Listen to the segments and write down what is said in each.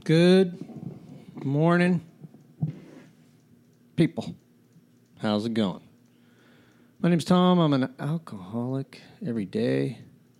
Good morning, people. How's it going? My name's Tom. I'm an alcoholic every day.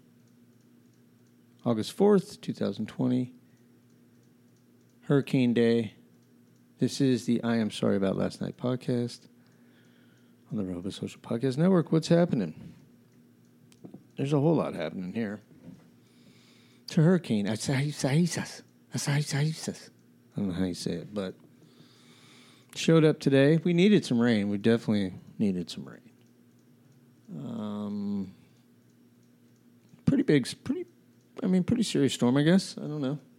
August 4th, 2020. Hurricane Day. This is the I Am Sorry About Last Night podcast on the Rehoboth Social Podcast Network. What's happening? There's a whole lot happening here. It's a hurricane. I don't know how you say it, but showed up today. We needed some rain. We definitely needed some rain. Pretty serious storm, I guess. I don't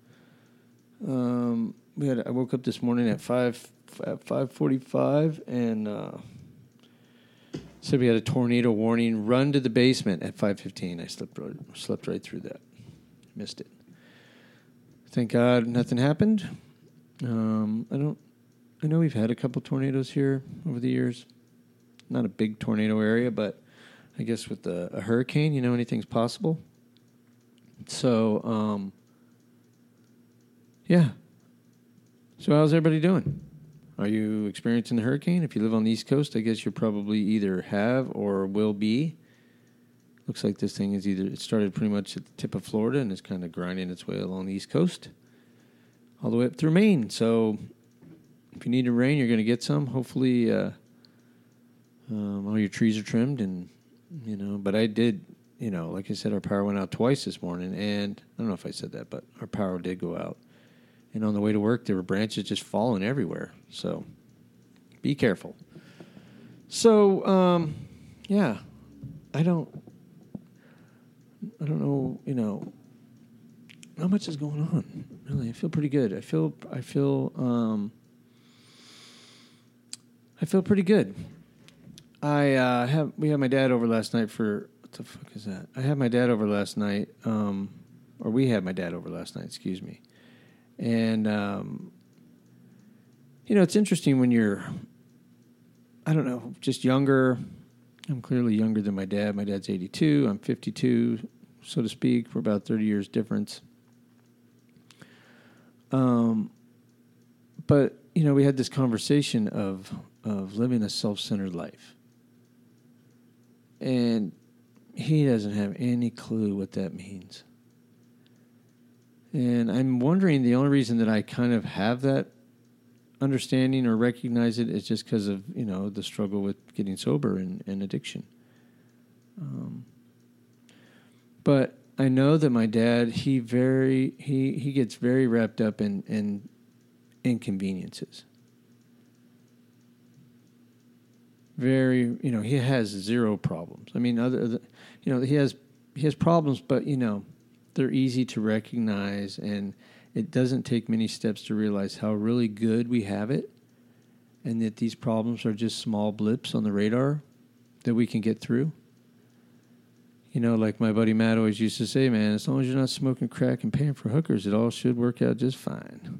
know. I woke up this morning at 5:45 and said we had a tornado warning. Run to the basement at 5:15. I slept right through that. Missed it. Thank God nothing happened. I know we've had a couple tornadoes here over the years. Not a big tornado area, but I guess with a hurricane, anything's possible. So, yeah. So how's everybody doing? Are you experiencing the hurricane? If you live on the East Coast, I guess you probably either have or will be. Looks like this thing it started pretty much at the tip of Florida and is kind of grinding its way along the East Coast, all the way up through Maine. So if you need rain, you're going to get some. Hopefully all your trees are trimmed and, but I did, like I said, our power went out twice this morning. And I don't know if I said that, but our power did go out. And on the way to work, there were branches just falling everywhere. So be careful. So, yeah, I don't know, not much is going on. Really, I feel pretty good. I feel pretty good. We had my dad over last night for, what the fuck is that? I had my dad over last night, or we had my dad over last night, excuse me. And, it's interesting when you're, I don't know, just younger. I'm clearly younger than my dad. My dad's 82. I'm 52, so to speak. We're about 30 years difference. But, we had this conversation of living a self-centered life. And he doesn't have any clue what that means. And I'm wondering, the only reason that I kind of have that understanding or recognize it is just because of, the struggle with getting sober and addiction. But I know that my dad, he gets very wrapped up in inconveniences. Very, he has zero problems. I mean, he has problems, but, they're easy to recognize, and it doesn't take many steps to realize how really good we have it, and that these problems are just small blips on the radar that we can get through. Like my buddy Matt always used to say, man, as long as you're not smoking crack and paying for hookers, it all should work out just fine.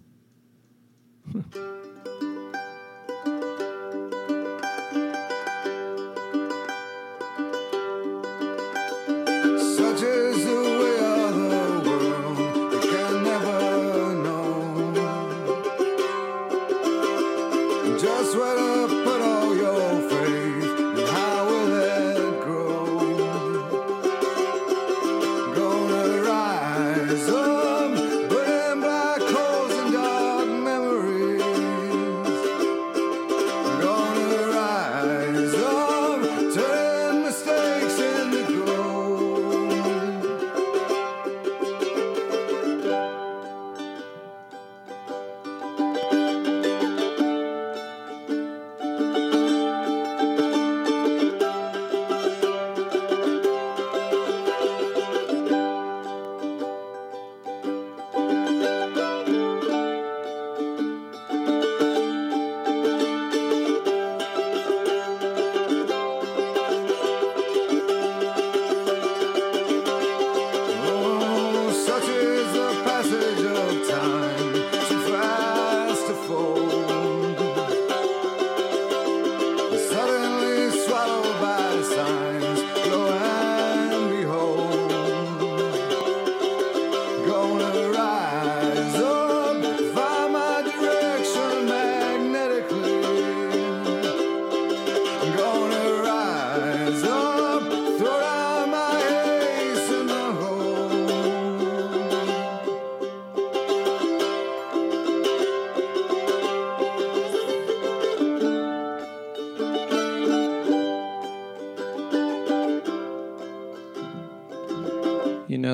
Rise up, burning black holes and dark memories.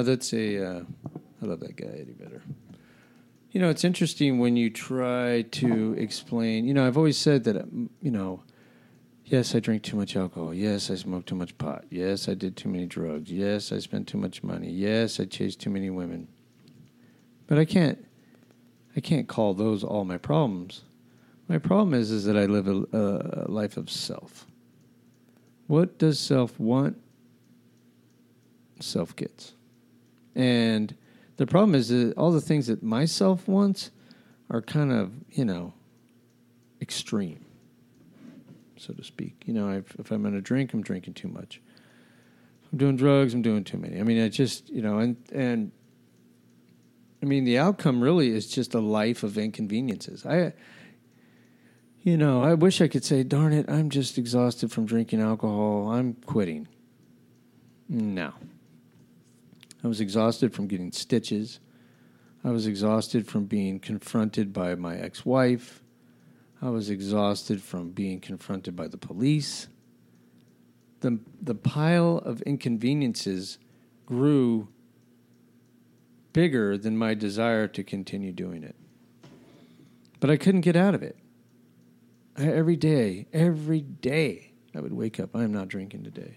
that's I love that guy, Eddie Vedder. It's interesting when you try to explain, I've always said that, yes, I drink too much alcohol. Yes, I smoke too much pot. Yes, I did too many drugs. Yes, I spent too much money. Yes, I chased too many women. But I can't call those all my problems. My problem is that I live a life of self. What does self want? Self gets. And the problem is that all the things that myself wants are kind of, extreme, so to speak. If I'm going to drink, I'm drinking too much. If I'm doing drugs, I'm doing too many. I mean, I just, and I mean, the outcome really is just a life of inconveniences. I wish I could say, darn it, I'm just exhausted from drinking alcohol. I'm quitting. No. I was exhausted from getting stitches. I was exhausted from being confronted by my ex-wife. I was exhausted from being confronted by the police. The pile of inconveniences grew bigger than my desire to continue doing it. But I couldn't get out of it. Every day, I would wake up, I'm not drinking today.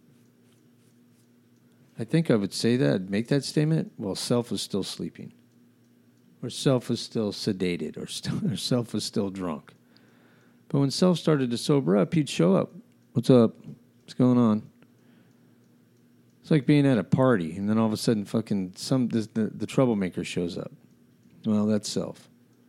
I think I would say that, make that statement, while self was still sleeping. Or self was still sedated, or self was still drunk. But when self started to sober up, he'd show up. What's up? What's going on? It's like being at a party, and then all of a sudden the troublemaker shows up. Well, that's self.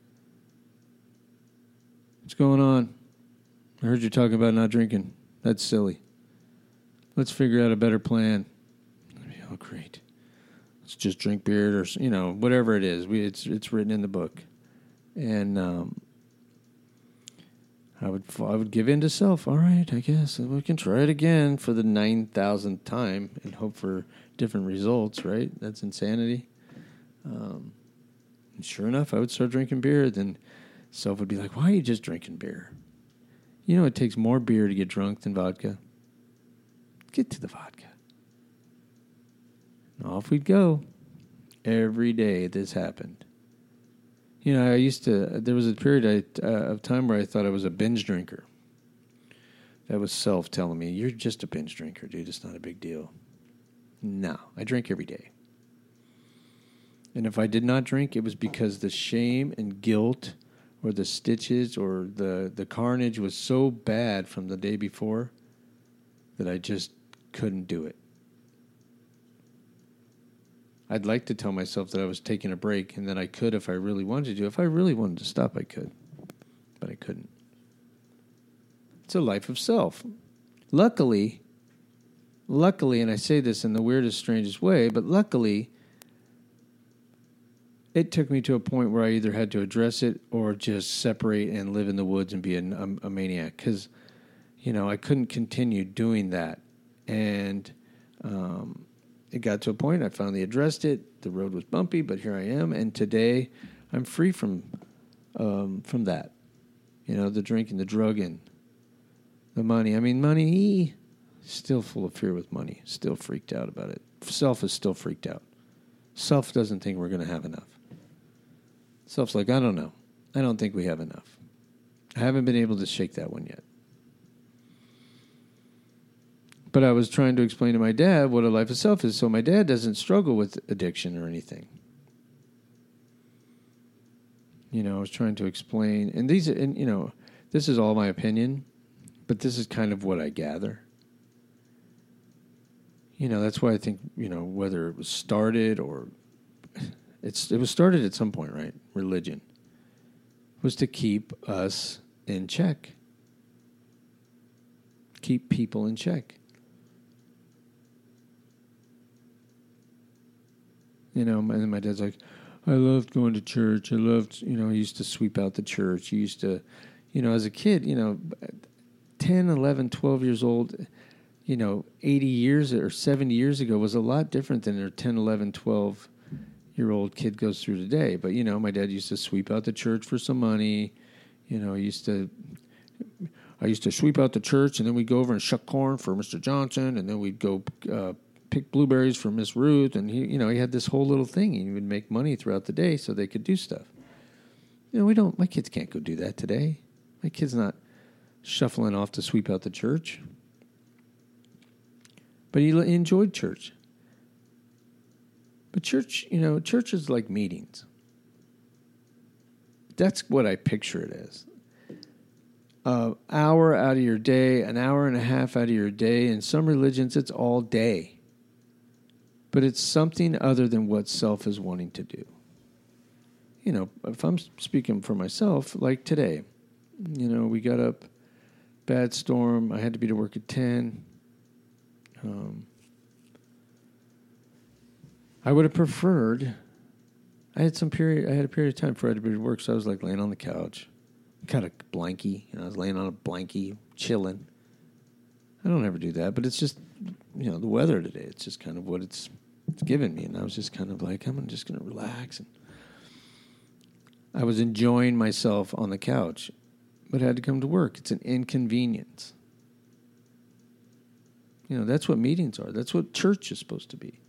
What's going on? I heard you talking about not drinking. That's silly. Let's figure out a better plan. Oh, great. Let's just drink beer or, whatever it is. It's written in the book. And I would give in to self. All right, I guess we can try it again for the 9,000th time and hope for different results, right? That's insanity. And sure enough, I would start drinking beer. Then self would be like, why are you just drinking beer? It takes more beer to get drunk than vodka. Get to the vodka. Off we'd go. Every day this happened. There was a period of time where I thought I was a binge drinker. That was self telling me, you're just a binge drinker, dude. It's not a big deal. No, I drink every day. And if I did not drink, it was because the shame and guilt or the stitches or the carnage was so bad from the day before that I just couldn't do it. I'd like to tell myself that I was taking a break and that I could if I really wanted to. If I really wanted to stop, I could. But I couldn't. It's a life of self. Luckily, and I say this in the weirdest, strangest way, but luckily, it took me to a point where I either had to address it or just separate and live in the woods and be a maniac. Because, I couldn't continue doing that. And it got to a point, I finally addressed it. The road was bumpy, but here I am. And today, I'm free from that. The drinking, the drugging, the money. I mean, money, still full of fear with money. Still freaked out about it. Self is still freaked out. Self doesn't think we're going to have enough. Self's like, I don't know. I don't think we have enough. I haven't been able to shake that one yet. But I was trying to explain to my dad what a life of self is, so my dad doesn't struggle with addiction or anything. I was trying to explain, and this is all my opinion, but this is kind of what I gather. That's why I think, whether it was started or it was started at some point, right? Religion was to keep us in check, keep people in check. And my dad's like, I loved going to church. I loved, he used to sweep out the church. He used to, as a kid, 10, 11, 12 years old, 80 years or 70 years ago was a lot different than a 10, 11, 12-year-old kid goes through today. But, my dad used to sweep out the church for some money. I used to sweep out the church, and then we'd go over and shuck corn for Mr. Johnson, and then we'd go pick blueberries for Miss Ruth, and he had this whole little thing. He would make money throughout the day so they could do stuff. My kids can't go do that today. My kid's not shuffling off to sweep out the church. But he enjoyed church. But church is like meetings. That's what I picture it as. An hour out of your day, an hour and a half out of your day. In some religions, it's all day. But it's something other than what self is wanting to do. If I'm speaking for myself, like today, we got up, bad storm. I had to be to work at 10. I would have preferred. I had a period of time before I had to be to work, so I was like laying on the couch, got a blankie. I was laying on a blankie, chilling. I don't ever do that, but it's just the weather today. It's just kind of what it's given me, and I was just kind of like, I'm just going to relax. And I was enjoying myself on the couch, but I had to come to work. It's an inconvenience. That's what meetings are. That's what church is supposed to be.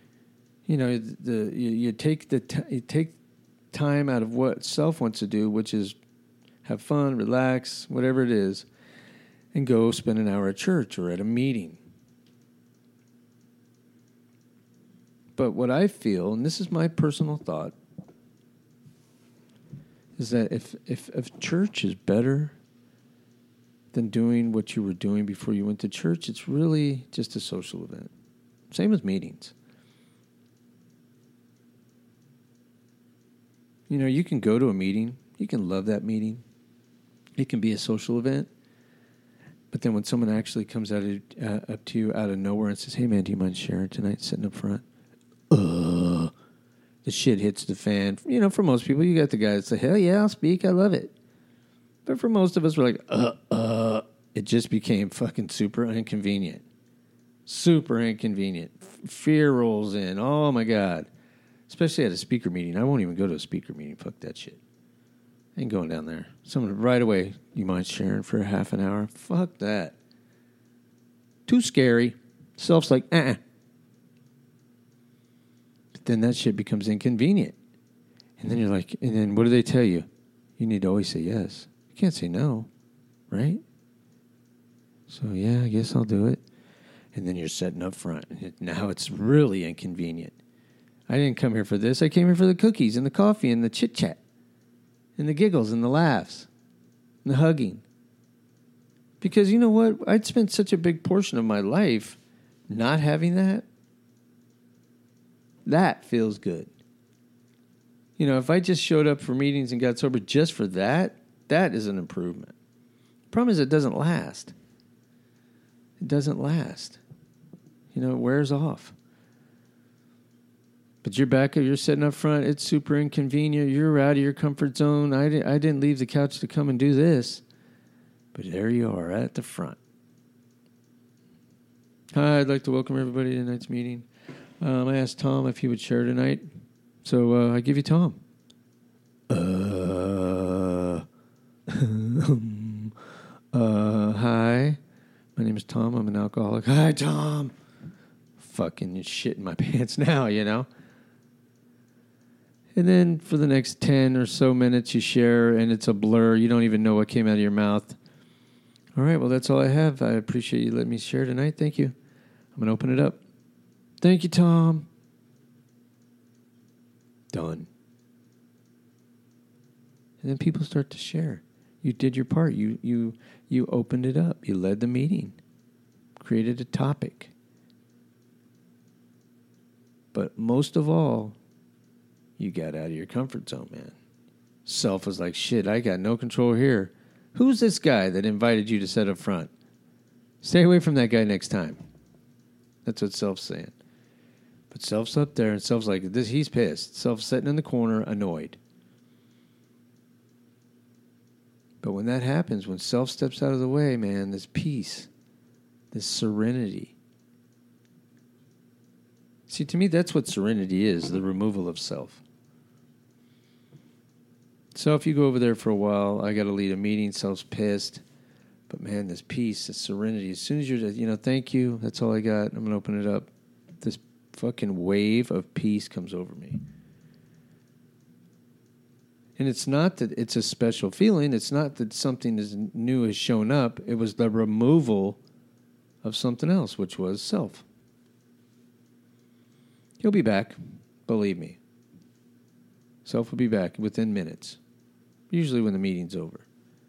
You take time out of what self wants to do, which is have fun, relax, whatever it is, and go spend an hour at church or at a meeting. But what I feel, and this is my personal thought, is that if church is better than doing what you were doing before you went to church, it's really just a social event. Same with meetings. You can go to a meeting. You can love that meeting. It can be a social event. But then when someone actually comes up to you out of nowhere and says, hey, man, do you mind sharing tonight, sitting up front? The shit hits the fan. For most people, you got the guy that say, hell yeah, I'll speak. I love it. But for most of us, we're like, it just became fucking super inconvenient. Super inconvenient. Fear rolls in. Oh, my God. Especially at a speaker meeting. I won't even go to a speaker meeting. Fuck that shit. I ain't going down there. Someone right away, you mind sharing for a half an hour? Fuck that. Too scary. Self's like, But then that shit becomes inconvenient. And then you're like, and then what do they tell you? You need to always say yes. You can't say no, right? So, yeah, I guess I'll do it. And then you're sitting up front. Now it's really inconvenient. I didn't come here for this. I came here for the cookies and the coffee and the chit-chat and the giggles and the laughs and the hugging. Because you know what? I'd spent such a big portion of my life not having that. That feels good. If I just showed up for meetings and got sober just for that, that is an improvement. The problem is it doesn't last. It doesn't last. It wears off. But you're sitting up front. It's super inconvenient. You're out of your comfort zone. I didn't leave the couch to come and do this. But there you are at the front. Hi, I'd like to welcome everybody to tonight's meeting. I asked Tom if he would share tonight. So I give you Tom. Hi. My name is Tom. I'm an alcoholic. Hi, Tom. Fucking shit in my pants now, And then for the next 10 or so minutes you share, and it's a blur. You don't even know what came out of your mouth. All right, well, that's all I have. I appreciate you letting me share tonight. Thank you. I'm going to open it up. Thank you, Tom. Done. And then people start to share. You did your part. You opened it up. You led the meeting. Created a topic. But most of all, you got out of your comfort zone, man. Self was like, shit, I got no control here. Who's this guy that invited you to sit up front? Stay away from that guy next time. That's what self's saying. But self's up there, and self's like, this. He's pissed. Self's sitting in the corner, annoyed. But when that happens, when self steps out of the way, man, this peace, this serenity. See, to me, that's what serenity is, the removal of self. Self, you go over there for a while. I got to lead a meeting. Self's pissed. But, man, this peace, this serenity, as soon as you're, thank you. That's all I got. I'm going to open it up. this fucking wave of peace comes over me. And it's not that it's a special feeling. It's not that something new has shown up. It was the removal of something else, which was self. He'll be back, believe me. Self will be back within minutes, usually when the meeting's over.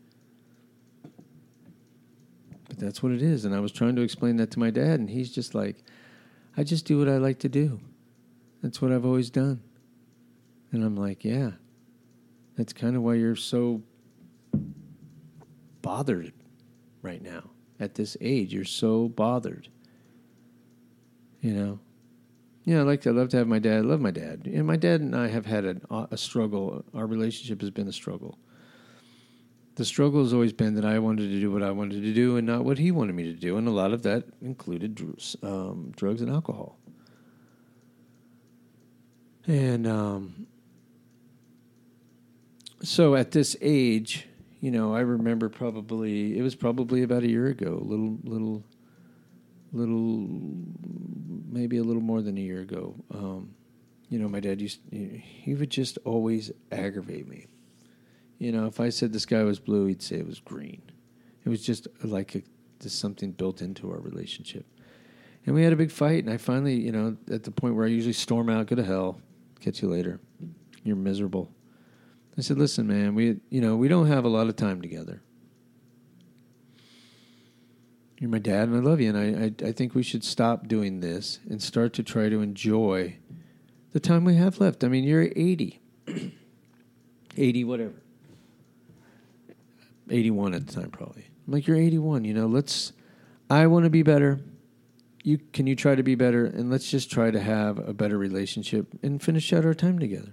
But that's what it is. And I was trying to explain that to my dad, and he's just like, I just do what I like to do. That's what I've always done. And I'm like, yeah. That's kind of why you're so bothered right now. At this age, you're so bothered. You know? Yeah, I love to have my dad. I love my dad. And my dad and I have had a struggle. Our relationship has been a struggle. The struggle has always been that I wanted to do what I wanted to do and not what he wanted me to do. And a lot of that included drugs and alcohol. And so at this age, you know, I remember it was probably about a year ago, maybe a little more than a year ago. You know, my dad he would just always aggravate me. You know, if I said the sky was blue, he'd say it was green. It was just like just something built into our relationship. And we had a big fight, and I finally, you know, at the point where I usually storm out, go to hell, catch you later, you're miserable. I said, listen, man, we don't have a lot of time together. You're my dad, and I love you, and I think we should stop doing this and start to try to enjoy the time we have left. I mean, you're 80. 80 whatever. 81 at the time, probably. I'm like, you're 81, you know, I want to be better. Can you try to be better? And let's just try to have a better relationship and finish out our time together.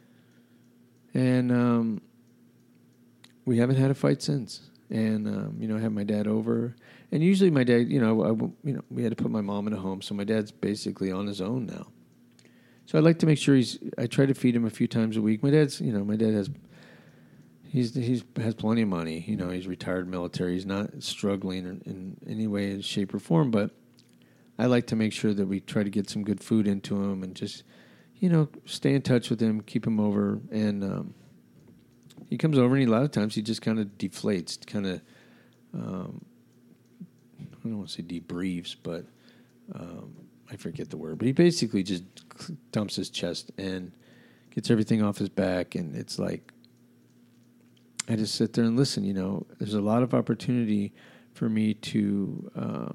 And we haven't had a fight since. And, you know, I have my dad over. And usually my dad, we had to put my mom in a home, so my dad's basically on his own now. So I like to make sure I try to feed him a few times a week. My dad has plenty of money. You know, he's retired military. He's not struggling in any way, shape, or form. But I like to make sure that we try to get some good food into him and just, you know, stay in touch with him, keep him over. And he comes over, and a lot of times he just kind of deflates, kind of, I don't want to say debriefs, but I forget the word. But he basically just dumps his chest and gets everything off his back. And it's like, I just sit there and listen. You know, there's a lot of opportunity for me to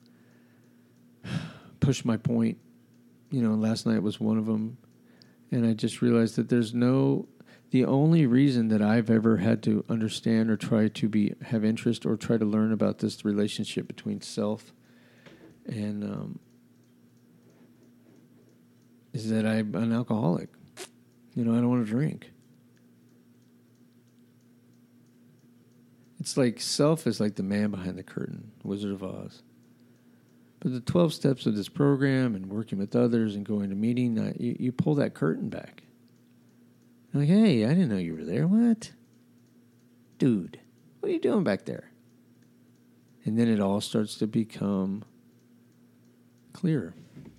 push my point. You know, last night was one of them. And I just realized that the only reason that I've ever had to understand or try to have interest or try to learn about this relationship between self and is that I'm an alcoholic. You know, I don't want to drink. It's like self is like the man behind the curtain, Wizard of Oz. But the 12 steps of this program and working with others and going to meeting, you pull that curtain back. You're like, hey, I didn't know you were there. What? Dude, what are you doing back there? And then it all starts to become clearer.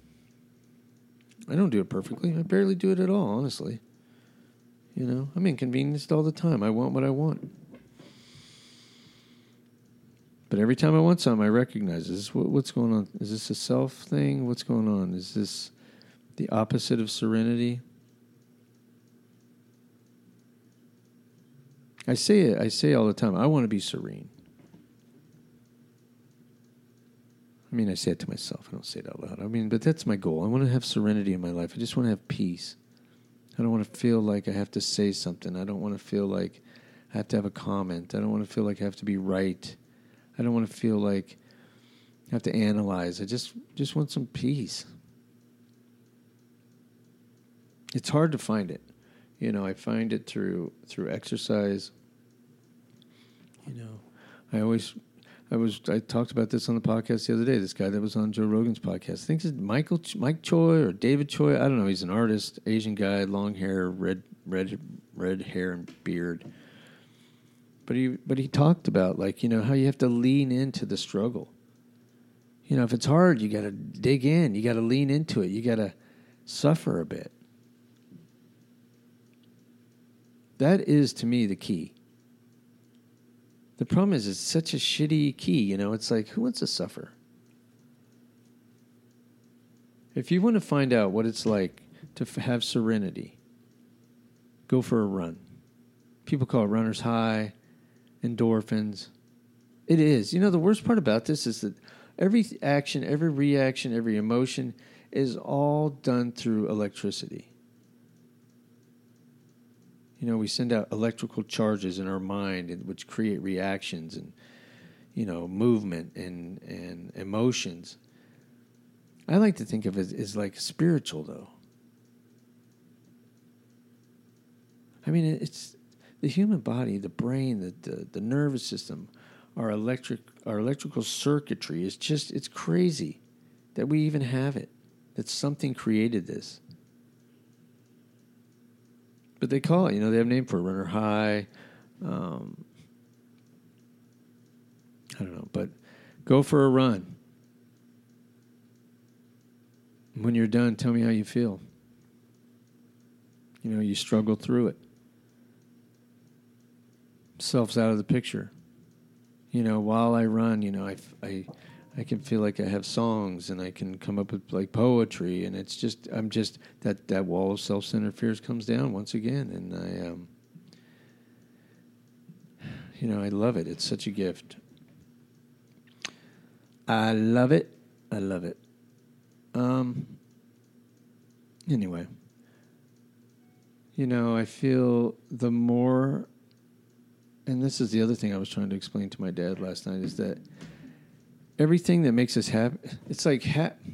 I don't do it perfectly. I barely do it at all, honestly. You know, I'm inconvenienced all the time. I want what I want. But every time I want something, I recognize, what's going on? Is this a self thing? What's going on? Is this the opposite of serenity? I say all the time, I want to be serene. I mean, I say it to myself. I don't say it out loud. I mean, but that's my goal. I want to have serenity in my life. I just want to have peace. I don't want to feel like I have to say something. I don't want to feel like I have to have a comment. I don't want to feel like I have to be right. I don't want to feel like I have to analyze. I just want some peace. It's hard to find it. You know, I find it through exercise. You know, I talked about this on the podcast the other day. This guy that was on Joe Rogan's podcast, I think it's Mike Choi or David Choi. I don't know. He's an artist, Asian guy, long hair, red hair and beard. But he talked about, like, you know, how you have to lean into the struggle. If it's hard, you got to dig in. You got to lean into it. You got to suffer a bit. That is, to me, the key. The problem is it's such a shitty key. It's like, who wants to suffer? If you want to find out what it's like to have serenity, go for a run. People call it runner's high, endorphins. It is. The worst part about this is that every action, every reaction, every emotion is all done through electricity. We send out electrical charges in our mind which create reactions and, movement and emotions. I like to think of it as like spiritual, though. I mean, it's the human body, the brain, the nervous system, our electrical circuitry is it's crazy that we even have it, that something created this. But they call it, they have a name for it, runner high. I don't know, but go for a run. When you're done, tell me how you feel. You struggle through it. Self's out of the picture. While I run, I can feel like I have songs and I can come up with like poetry, and it's just that wall of self-centered fears comes down once again, and I love it. It's such a gift. I love it. I love it. Anyway, I feel the more, and this is the other thing I was trying to explain to my dad last night, is that everything that makes us happy, it's like,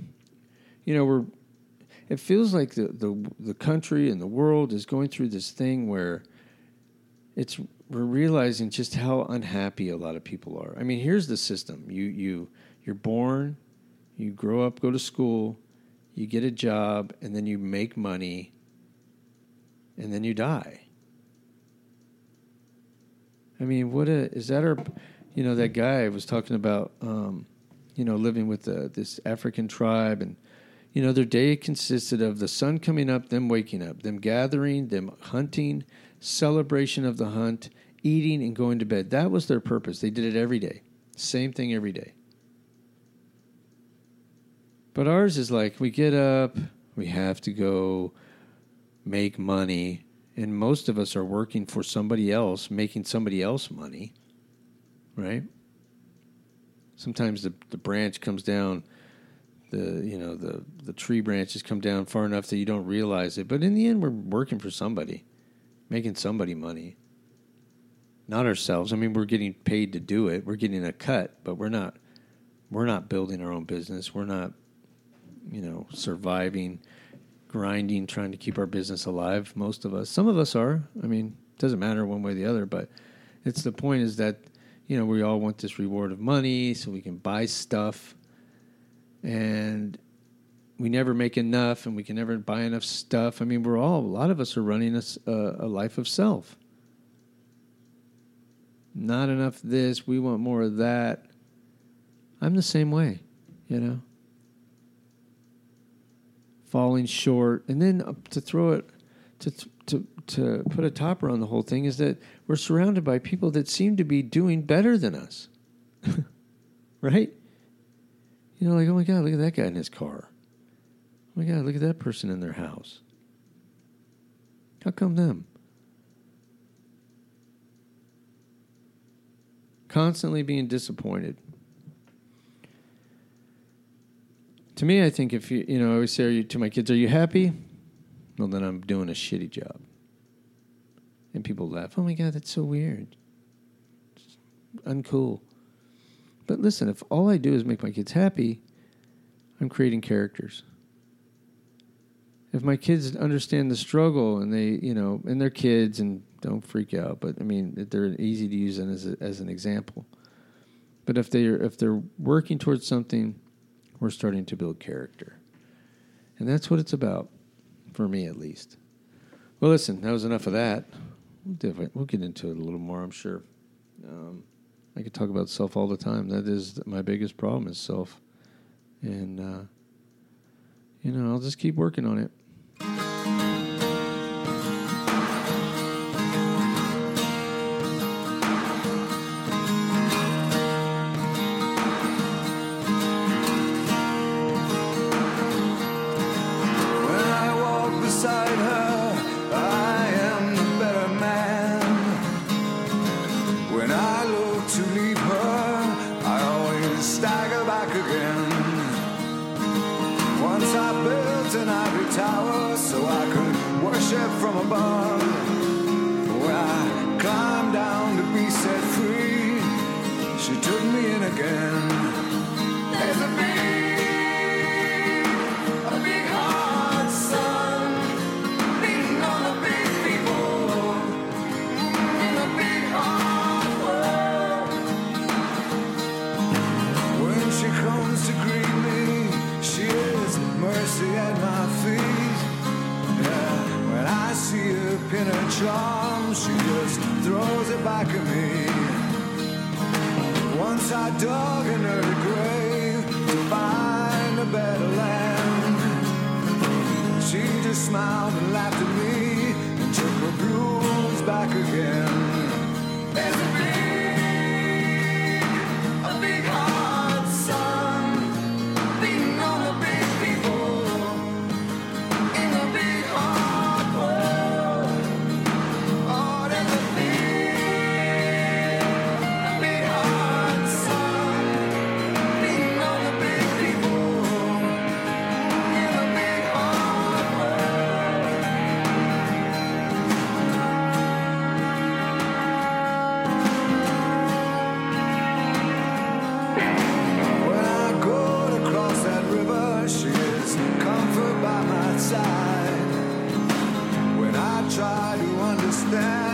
it feels like the country and the world is going through this thing where we're realizing just how unhappy a lot of people are. I mean, here's the system. You're born, you grow up, go to school, you get a job, and then you make money, and then you die. I mean, is that our, that guy was talking about, living with this African tribe, and, their day consisted of the sun coming up, them waking up, them gathering, them hunting, celebration of the hunt, eating, and going to bed. That was their purpose. They did it every day. Same thing every day. But ours is like, we get up, we have to go make money, and most of us are working for somebody else, making somebody else money, right? Sometimes the branch comes down, the tree branches come down far enough that you don't realize it. But in the end, we're working for somebody, making somebody money. Not ourselves. I mean, we're getting paid to do it. We're getting a cut, but we're not building our own business. We're not, surviving, grinding, trying to keep our business alive. Most of us. Some of us are. I mean, it doesn't matter one way or the other, but it's the point is that, we all want this reward of money so we can buy stuff, and we never make enough, and we can never buy enough stuff. I mean, a lot of us are running a life of self. Not enough this, we want more of that. I'm the same way, falling short. And then to throw it, to put a topper on the whole thing is that we're surrounded by people that seem to be doing better than us. Right? Like, oh my God, look at that guy in his car. Oh my God, look at that person in their house. How come them? Constantly being disappointed. To me, I think if I always say to my kids, are you happy? Well, then I'm doing a shitty job. And people laugh. Oh my God, that's so weird. It's uncool. But listen, if all I do is make my kids happy, I'm creating characters. If my kids understand the struggle and they, and they're kids and don't freak out, but I mean, they're easy to use as an example. But if they're working towards something, we're starting to build character. And that's what it's about, for me at least. Well, listen, that was enough of that. We'll get into it a little more, I'm sure. I could talk about self all the time. That is my biggest problem is self. And, I'll just keep working on it. Beside her, I am the better man. When I look to leave her, I always stagger back again. Once I built an ivory tower so I could worship from above. When I climbed down to be set free, she took me in again. There's a big heart, son. To greet me, she is mercy at my feet. Yeah, when I see her pin her charm, she just throws it back at me. Once I dug in her grave to find a better land. She just smiled and laughed at me and took her blues back again. There's a big heart, son. When I try to understand